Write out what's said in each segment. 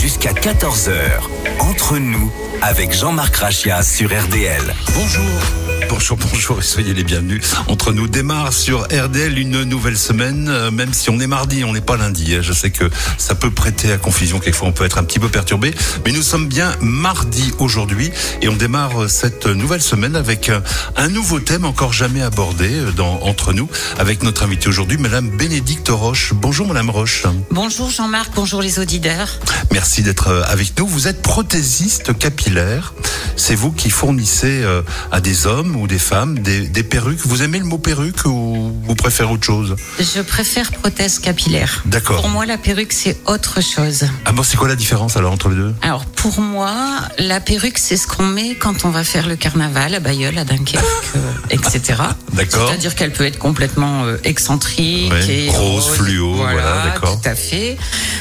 Jusqu'à 14h, entre nous, avec Jean-Marc Rachia sur RDL. Bonjour et soyez les bienvenus. Entre nous démarre sur RDL une nouvelle semaine, même si on est mardi, on n'est pas lundi. Je sais que ça peut prêter à confusion, quelquefois on peut être un petit peu perturbé, mais nous sommes bien mardi aujourd'hui et on démarre cette nouvelle semaine avec un nouveau thème encore jamais abordé dans Entre nous, avec notre invitée aujourd'hui, Madame Bénédicte Roche. Bonjour Madame Roche. Bonjour Jean-Marc, bonjour les auditeurs. Merci d'être avec nous. Vous êtes prothésiste capillaire. C'est vous qui fournissez à des hommes ou des femmes des perruques. Vous aimez le mot perruque ou vous préférez autre chose? Je préfère prothèse capillaire. D'accord. Pour moi, la perruque, c'est autre chose. Ah bon, c'est quoi la différence alors entre les deux? Alors, pour moi, la perruque, c'est ce qu'on met quand on va faire le carnaval à Bailleul, à Dunkerque, etc. D'accord. C'est-à-dire qu'elle peut être complètement excentrique. Ouais, et rose, fluo, voilà, d'accord. Tout à fait.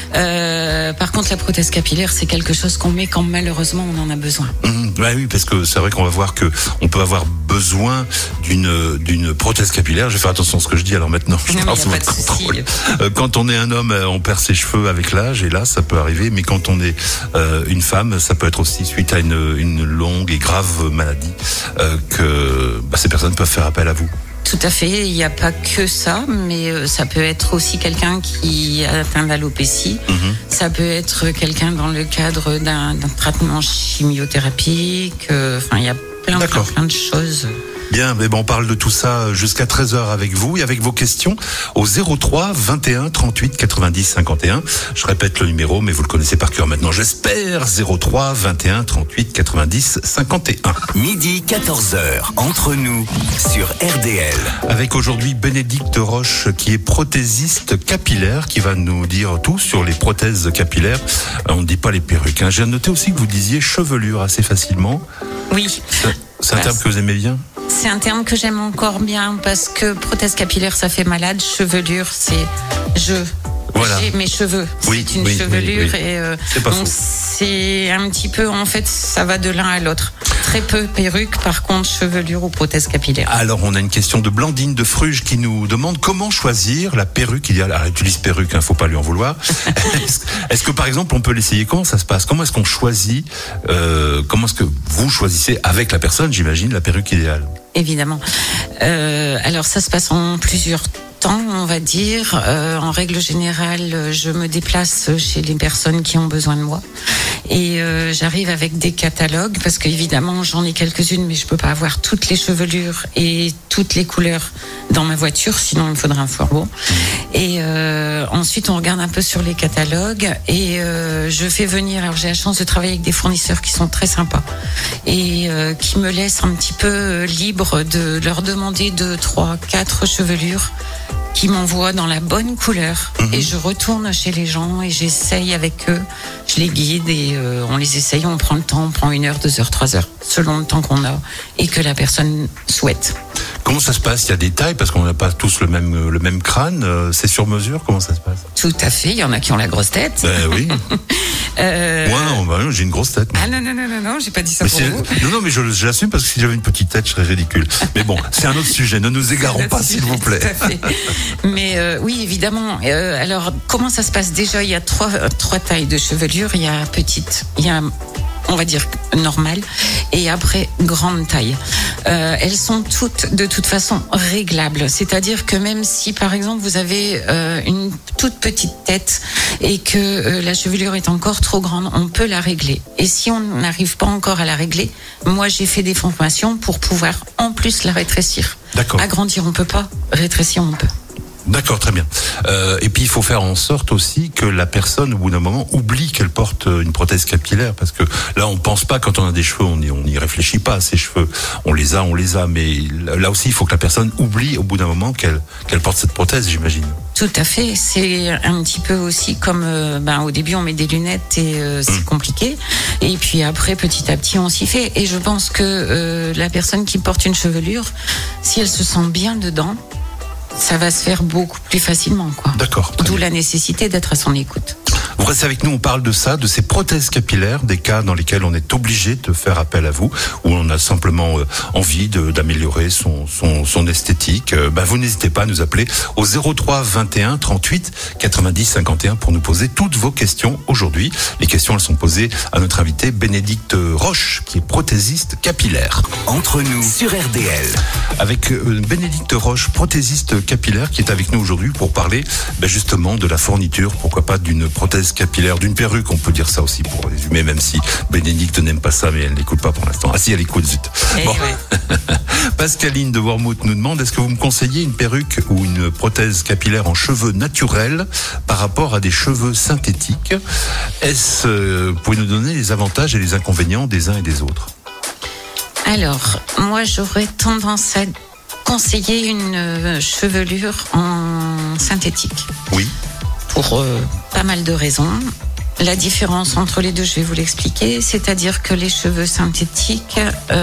Par contre, la prothèse capillaire, c'est quelque chose qu'on met quand malheureusement on en a besoin. Oui, parce que c'est vrai qu'on va voir que on peut avoir besoin d'une prothèse capillaire. Je vais faire attention à ce que je dis alors maintenant. Je parle sous votre contrôle. Quand on est un homme, on perd ses cheveux avec l'âge et là, ça peut arriver. Mais quand on est une femme, ça peut être aussi suite à une longue et grave maladie que ces personnes peuvent faire appel à vous. Tout à fait, il n'y a pas que ça, mais ça peut être aussi quelqu'un qui a atteint d'alopécie. Ça peut être quelqu'un dans le cadre d'un traitement chimiothérapique. Enfin, il y a plein de choses. Bien, mais bon, on parle de tout ça jusqu'à 13h avec vous et avec vos questions au 03 21 38 90 51. Je répète le numéro, mais vous le connaissez par cœur maintenant, j'espère. 03 21 38 90 51. Midi 14h, entre nous, sur RDL. Avec aujourd'hui Bénédicte Roche, qui est prothésiste capillaire, qui va nous dire tout sur les prothèses capillaires. On ne dit pas les perruques. J'ai noté aussi que vous disiez chevelure assez facilement. Oui. C'est un terme que vous aimez bien? C'est un terme que j'aime encore bien parce que prothèse capillaire, ça fait malade. Chevelure, c'est j'ai mes cheveux. Oui, c'est une chevelure oui. et c'est pas donc faux. c'est un petit peu, en fait, ça va de l'un à l'autre. Très peu perruque, par contre chevelure ou prothèse capillaire. Alors on a une question de Blandine de Fruges qui nous demande comment choisir la perruque idéale. Alors, elle utilise perruque, faut pas lui en vouloir. Est-ce que par exemple on peut l'essayer? Comment ça se passe? Comment est-ce qu'on choisit comment est-ce que vous choisissez avec la personne, j'imagine, la perruque idéale? Évidemment. Alors ça se passe en plusieurs temps, on va dire. En règle générale, je me déplace chez les personnes qui ont besoin de moi et j'arrive avec des catalogues parce qu'évidemment j'en ai quelques-unes, mais je peux pas avoir toutes les chevelures et toutes les couleurs dans ma voiture, sinon il me faudrait un fourgon. Et ensuite on regarde un peu sur les catalogues et je fais venir. Alors j'ai la chance de travailler avec des fournisseurs qui sont très sympas et qui me laissent un petit peu libre de leur demander 2, 3, 4 chevelures qui m'envoient dans la bonne couleur et je retourne chez les gens et j'essaye avec eux, je les guide et on les essaye, on prend le temps, on prend 1 heure, 2 heures, 3 heures selon le temps qu'on a et que la personne souhaite. Comment ça se passe? Il y a des tailles parce qu'on n'a pas tous le même crâne. C'est sur mesure? Comment ça se passe? Tout à fait. Il y en a qui ont la grosse tête. Oui. Moi, j'ai une grosse tête. Ah non, j'ai pas dit ça pour vous. Non, mais je l'assume parce que si j'avais une petite tête, je serais ridicule. Mais bon, c'est un autre sujet. Ne nous égarons pas, s'il vous plaît. Tout à fait. Mais oui, évidemment. Alors, comment ça se passe? Déjà, il y a trois tailles de chevelure. Il y a petite, il y a, on va dire, normale, et après grande taille. Elles sont toutes de toute façon réglables, c'est-à-dire que même si par exemple vous avez une toute petite tête et que la chevelure est encore trop grande, on peut la régler. Et si on n'arrive pas encore à la régler, moi j'ai fait des formations pour pouvoir en plus la rétrécir. D'accord. Agrandir on peut pas, rétrécir on peut. D'accord, très bien. Et puis il faut faire en sorte aussi que la personne, au bout d'un moment, oublie qu'elle porte une prothèse capillaire, parce que là, on pense pas quand on a des cheveux, on n'y réfléchit pas à ses cheveux. On les a, mais là aussi, il faut que la personne oublie au bout d'un moment qu'elle porte cette prothèse, j'imagine. Tout à fait. C'est un petit peu aussi comme au début on met des lunettes et c'est compliqué. Et puis après petit à petit on s'y fait. Et je pense que la personne qui porte une chevelure, si elle se sent bien dedans, ça va se faire beaucoup plus facilement, quoi. D'accord. D'où la nécessité d'être à son écoute. Vous restez avec nous, on parle de ça, de ces prothèses capillaires, des cas dans lesquels on est obligé de faire appel à vous, où on a simplement envie d'améliorer son esthétique. Vous n'hésitez pas à nous appeler au 03 21 38 90 51 pour nous poser toutes vos questions aujourd'hui. Les questions, elles sont posées à notre invité Bénédicte Roche, qui est prothésiste capillaire. Entre nous sur RDL. Avec Bénédicte Roche, prothésiste capillaire, qui est avec nous aujourd'hui pour parler justement de la fourniture, pourquoi pas d'une prothèse capillaire, d'une perruque, on peut dire ça aussi pour résumer, même si Bénédicte n'aime pas ça, mais elle n'écoute pas pour l'instant. Ah si, elle écoute, zut. Bon. Ouais. Pascaline de Wormhout nous demande, est-ce que vous me conseillez une perruque ou une prothèse capillaire en cheveux naturels par rapport à des cheveux synthétiques? Vous pouvez nous donner les avantages et les inconvénients des uns et des autres? Alors, moi j'aurais tendance à conseiller une chevelure en synthétique. Oui. Pour pas mal de raisons. La différence entre les deux, je vais vous l'expliquer. C'est-à-dire que les cheveux synthétiques,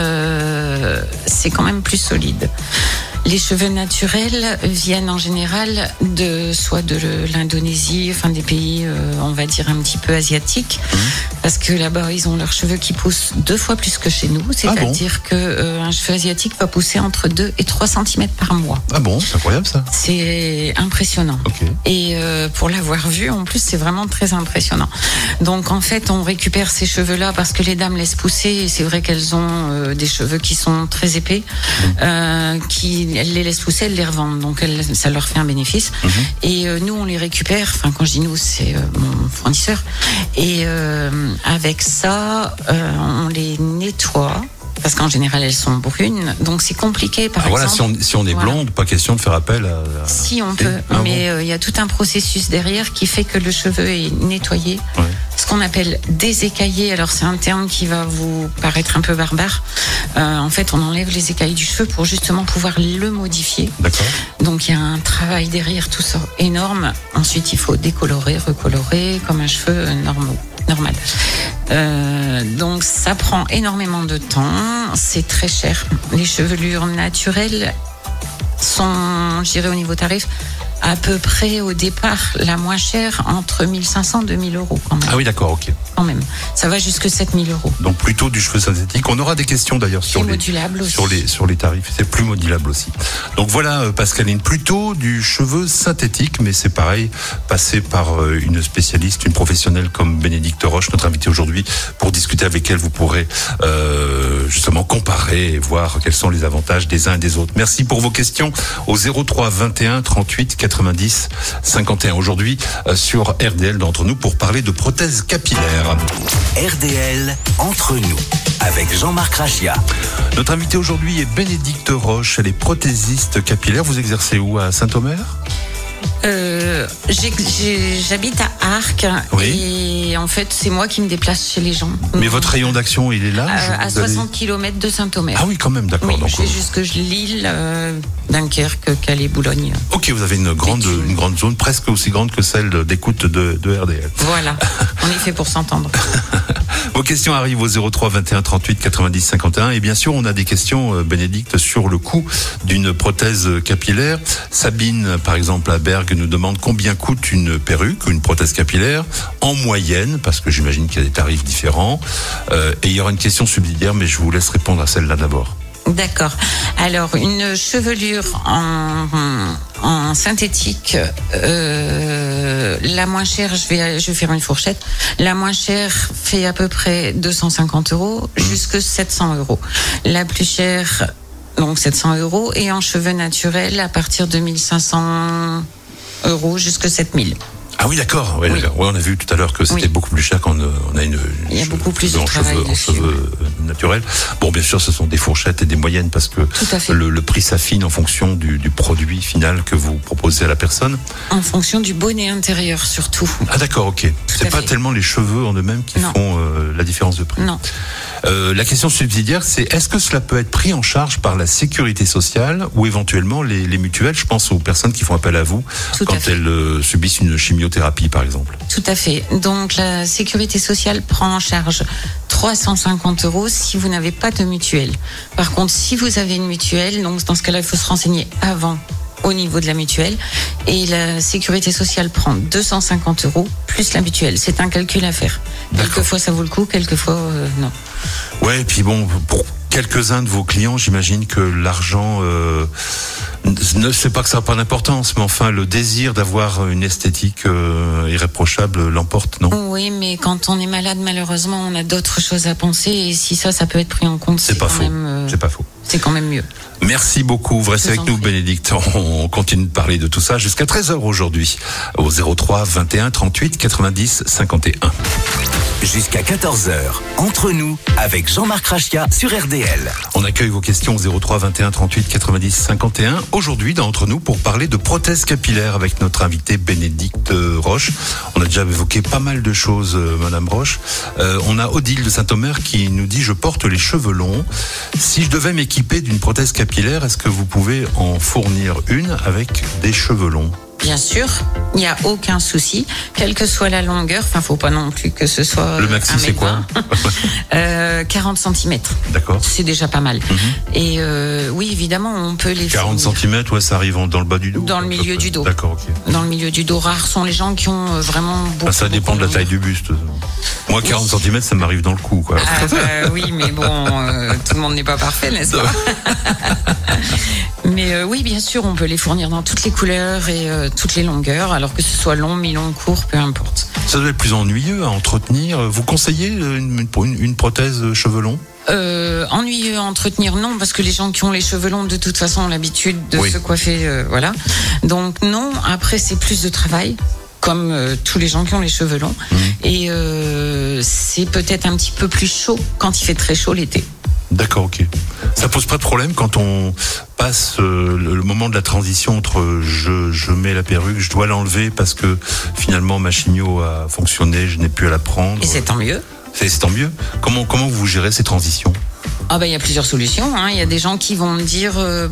c'est quand même plus solide. Les cheveux naturels viennent en général soit de l'Indonésie, enfin des pays, on va dire un petit peu asiatiques, parce que là-bas ils ont leurs cheveux qui poussent 2 fois plus que chez nous. C'est-à-dire que un cheveu asiatique va pousser entre 2 et 3 cm par mois. Ah bon, c'est incroyable ça. C'est impressionnant. Okay. Et pour l'avoir vu, en plus, c'est vraiment très impressionnant. Donc en fait, on récupère ces cheveux-là parce que les dames laissent pousser. Et c'est vrai qu'elles ont des cheveux qui sont très épais, elles les laissent pousser, elles les revendent. Donc ça leur fait un bénéfice. Et nous, on les récupère. Enfin, quand je dis nous, c'est mon fournisseur. Et avec ça, on les nettoie. Parce qu'en général, elles sont brunes, donc c'est compliqué. Par exemple, voilà, si on est blonde, pas question de faire appel à... Si on peut, mais il y a tout un processus derrière qui fait que le cheveu est nettoyé. Ouais. Ce qu'on appelle désécaillé. Alors c'est un terme qui va vous paraître un peu barbare. En fait, on enlève les écailles du cheveu pour justement pouvoir le modifier. D'accord. Donc il y a un travail derrière tout ça énorme. Ensuite, il faut décolorer, recolorer comme un cheveu normal. Donc ça prend énormément de temps, c'est très cher. Les chevelures naturelles sont, je dirais au niveau tarif, à peu près au départ la moins chère, entre 1500 et 2000 euros quand même. Ah oui, d'accord, ok. Quand même, ça va jusque 7000 euros. Donc plutôt du cheveu synthétique. On aura des questions d'ailleurs sur les tarifs. C'est plus modulable aussi. Donc voilà, Pascaline, plutôt du cheveu synthétique, mais c'est pareil, passé par une spécialiste, une professionnelle comme Bénédicte Roche, notre invitée aujourd'hui, pour discuter avec elle. Vous pourrez justement comparer et voir quels sont les avantages des uns et des autres. Merci pour vos questions au 03 21 38 90 51. Aujourd'hui sur RDL d'entre nous pour parler de prothèses capillaires. RDL entre nous avec Jean-Marc Rachia. Notre invitée aujourd'hui est Bénédicte Roche. Elle est prothésiste capillaire. Vous exercez où, à Saint-Omer? J'habite à Arques. Oui. Et en fait c'est moi qui me déplace chez les gens. Mais votre rayon d'action il est là à 60 km de Saint-Omer. Ah oui, quand même, d'accord. Oui, je vais jusque Lille, Dunkerque, Calais, Boulogne. Ok, vous avez une grande zone, presque aussi grande que celle d'écoute de RDL. Voilà, on est fait pour s'entendre. Vos questions arrivent au 03 21 38 90 51 et bien sûr on a des questions, Bénédicte, sur le coût d'une prothèse capillaire. Sabine, par exemple, à Bergue, nous demande combien coûte une perruque ou une prothèse capillaire en moyenne, parce que j'imagine qu'il y a des tarifs différents. Et il y aura une question subsidiaire, mais je vous laisse répondre à celle-là d'abord. D'accord. Alors, une chevelure en synthétique, la moins chère, je vais faire une fourchette. La moins chère fait à peu près 250 euros jusque 700 euros. La plus chère, donc 700 euros. Et en cheveux naturels, à partir de 1500 euros jusque 7000. Ah oui, d'accord. Ouais, oui. Ouais, on a vu tout à l'heure que c'était beaucoup plus cher quand on a il y a beaucoup plus de travail en cheveux naturels. Bon, bien sûr, ce sont des fourchettes et des moyennes parce que le prix s'affine en fonction du produit final que vous proposez à la personne. En fonction du bonnet intérieur, surtout. Ah d'accord, ok. C'est pas tellement les cheveux en eux-mêmes qui font la différence de prix. Non. La question subsidiaire, c'est est-ce que cela peut être pris en charge par la sécurité sociale ou éventuellement les mutuelles? Je pense aux personnes qui font appel à vous quand elles subissent une chimiothérapie, par exemple. Tout à fait. Donc la sécurité sociale prend en charge 350 euros si vous n'avez pas de mutuelle. Par contre, si vous avez une mutuelle, donc dans ce cas-là, il faut se renseigner avant au niveau de la mutuelle et la sécurité sociale prend 250 € plus la mutuelle. C'est un calcul à faire. D'accord. Quelquefois ça vaut le coup, quelquefois non. Ouais, et puis bon, pour quelques-uns de vos clients, j'imagine que l'argent, ne sais pas que ça n'a pas d'importance, mais enfin le désir d'avoir une esthétique irréprochable l'emporte, non? Oui, mais quand on est malade, malheureusement, on a d'autres choses à penser et si ça peut être pris en compte, C'est pas quand faux. même, C'est pas faux. c'est quand même mieux. Merci beaucoup. Vous restez Je avec vous en nous, prie. Bénédicte. On continue de parler de tout ça jusqu'à 13h aujourd'hui au 03 21 38 90 51. Jusqu'à 14h, entre nous, avec Jean-Marc Rachia sur RDL. On accueille vos questions au 03 21 38 90 51. Aujourd'hui, dans Entre nous, pour parler de prothèses capillaires avec notre invitée Bénédicte Roche. On a déjà évoqué pas mal de choses, Madame Roche. On a Odile de Saint-Omer qui nous dit: je porte les cheveux longs. Si je devais m'équiper d'une prothèse capillaire, est-ce que vous pouvez en fournir une avec des cheveux longs? Bien sûr, il n'y a aucun souci, quelle que soit la longueur. Enfin, faut pas non plus que ce soit. Le maxi, c'est quoi? 40 cm. D'accord. C'est déjà pas mal. Et oui, évidemment, on peut les 40 fournir. cm, ouais, ça arrive dans le bas du dos. Dans le à peu milieu près. du dos. D'accord, ok. Dans le milieu du dos, rares sont les gens qui ont vraiment beaucoup. Ça dépend de la taille du buste. Moi, 40 cm, ça m'arrive dans le cou, quoi. Ah, oui, mais bon, tout le monde n'est pas parfait, n'est-ce pas? Mais oui, bien sûr, on peut les fournir dans toutes les couleurs et toutes les longueurs, alors que ce soit long, mi-long, court, peu importe. Ça doit être plus ennuyeux à entretenir. Vous conseillez une prothèse cheveux longs? Ennuyeux à entretenir, non, parce que les gens qui ont les cheveux longs, de toute façon, ont l'habitude de Oui. se coiffer, voilà. Donc non, après, c'est plus de travail, comme tous les gens qui ont les cheveux longs. Et c'est peut-être un petit peu plus chaud quand il fait très chaud l'été. D'accord, ok. Ça pose pas de problème quand on passe le moment de la transition entre je mets la perruque, je dois l'enlever parce que finalement ma chigno a fonctionné, je n'ai plus à la prendre. Et c'est tant mieux. C'est tant mieux. Comment vous gérez ces transitions? Ah il y a plusieurs solutions. Il y a des gens qui vont me dire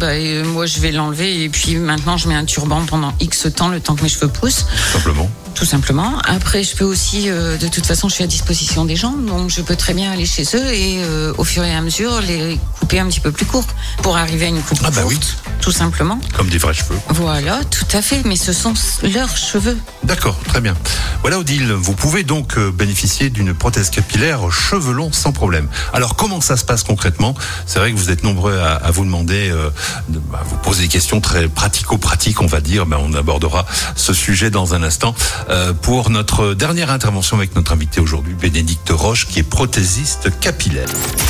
moi je vais l'enlever et puis maintenant je mets un turban pendant X temps, le temps que mes cheveux poussent. Simplement. Tout simplement. Après, je peux aussi, de toute façon, je suis à disposition des gens, donc je peux très bien aller chez eux et au fur et à mesure les couper un petit peu plus court pour arriver à une coupe Ah bah courte, oui. tout simplement. Comme des vrais cheveux. Voilà, tout à fait, mais ce sont leurs cheveux. D'accord, très bien. Voilà Odile, vous pouvez donc bénéficier d'une prothèse capillaire cheveux longs sans problème. Alors comment ça se passe concrètement? C'est vrai que vous êtes nombreux à vous demander, vous poser des questions très pratico-pratiques, on va dire. On abordera ce sujet dans un instant. Pour notre dernière intervention avec notre invité aujourd'hui, Bénédicte Roche, qui est prothésiste capillaire.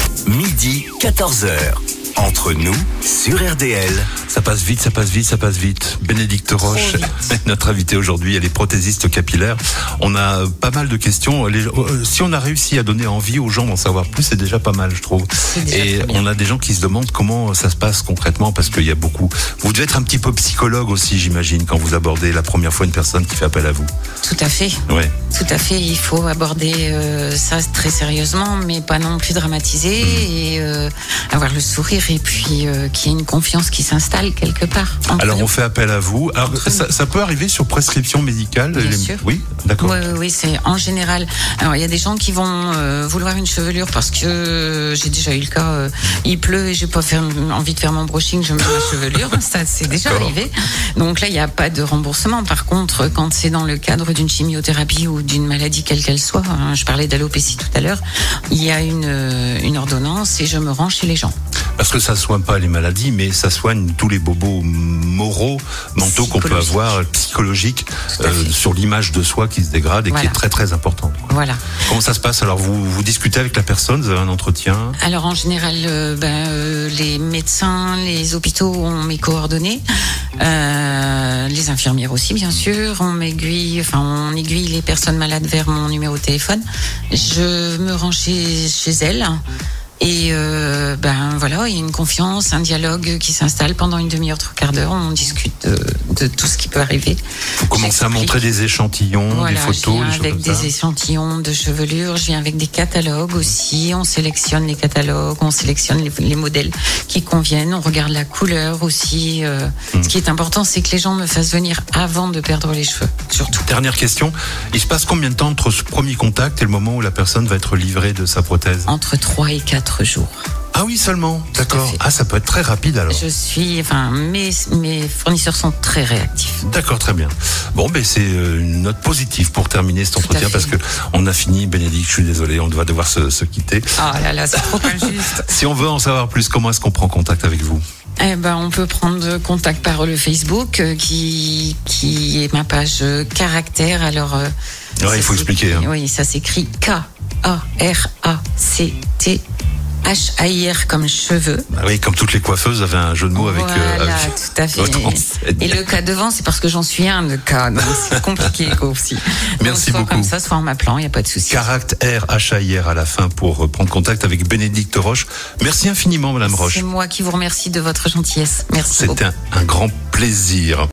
Midi, 14h, entre nous, sur RDL. Ça passe vite, ça passe vite, ça passe vite. Bénédicte Roche, notre invitée aujourd'hui, elle est prothésiste capillaire. On a pas mal de questions. Si on a réussi à donner envie aux gens d'en savoir plus, c'est déjà pas mal, je trouve. Et on a des gens qui se demandent comment ça se passe concrètement, parce qu'il y a beaucoup. Vous devez être un petit peu psychologue aussi, j'imagine, quand vous abordez la première fois une personne qui fait appel à vous. Tout à fait. Ouais. Tout à fait. Il faut aborder ça très sérieusement, mais pas non plus dramatiser et avoir le sourire et puis qu'il y ait une confiance qui s'installe quelque part. Alors on fait appel à vous. Alors ça peut arriver sur prescription médicale? Bien sûr. Oui, d'accord. Oui, c'est en général. Alors il y a des gens qui vont vouloir une chevelure parce que j'ai déjà eu le cas. Il pleut et j'ai pas envie de faire mon brushing, je mets ma chevelure. Ça c'est déjà arrivé. Donc là il n'y a pas de remboursement. Par contre, quand c'est dans le cadre d'une chimiothérapie ou d'une maladie quelle qu'elle soit, je parlais d'alopécie tout à l'heure, il y a une ordonnance et je me rends chez les gens. Parce que ça soigne pas les maladies, mais ça soigne tous les bobos mentaux qu'on peut avoir, psychologiques, sur l'image de soi qui se dégrade et qui est très très importante. Voilà. Comment ça se passe? Alors vous discutez avec la personne, vous avez un entretien? Alors en général, les médecins, les hôpitaux ont mes coordonnées, les infirmières aussi bien sûr. On aiguille les personnes malades vers mon numéro de téléphone. Je me rends chez elles. Et voilà, il y a une confiance, un dialogue qui s'installe pendant une demi-heure, 3/4 d'heure. On discute de tout ce qui peut arriver. Vous commencez à montrer des échantillons, des photos, je viens des choses avec comme ça. des échantillons de chevelure, je viens avec des catalogues aussi. On sélectionne les catalogues, on sélectionne les modèles qui conviennent. On regarde la couleur aussi. Ce qui est important, c'est que les gens me fassent venir avant de perdre les cheveux, surtout. Dernière question, il se passe combien de temps entre ce premier contact et le moment où la personne va être livrée de sa prothèse? Entre 3 et 4 jours. Ah oui, seulement. D'accord. fait. Ah, ça peut être très rapide alors. Mes fournisseurs sont très réactifs. D'accord, très bien. Bon, ben c'est une note positive pour terminer cet entretien fait. parce que on a fini. Bénédicte, je suis désolé, on va devoir se quitter. Ah là là, c'est trop injuste. Si on veut en savoir plus, comment est-ce qu'on prend contact avec vous? On peut prendre contact par le Facebook qui est ma page caractère. Alors, Ouais, il faut expliquer. Hein. Oui, ça s'écrit KARACTHAIR comme cheveux. Ah oui, comme toutes les coiffeuses avaient un jeu de mots avec. Voilà, tout à fait. votre enseigne. Et le K devant, c'est parce que j'en suis un de K, donc c'est compliqué aussi. Merci soit beaucoup. Comme ça, soit en m'appelant, il n'y a pas de souci. Caractère HAIR à la fin pour prendre contact avec Bénédicte Roche. Merci infiniment, Madame Roche. C'est moi qui vous remercie de votre gentillesse. Merci beaucoup. C'était un grand plaisir.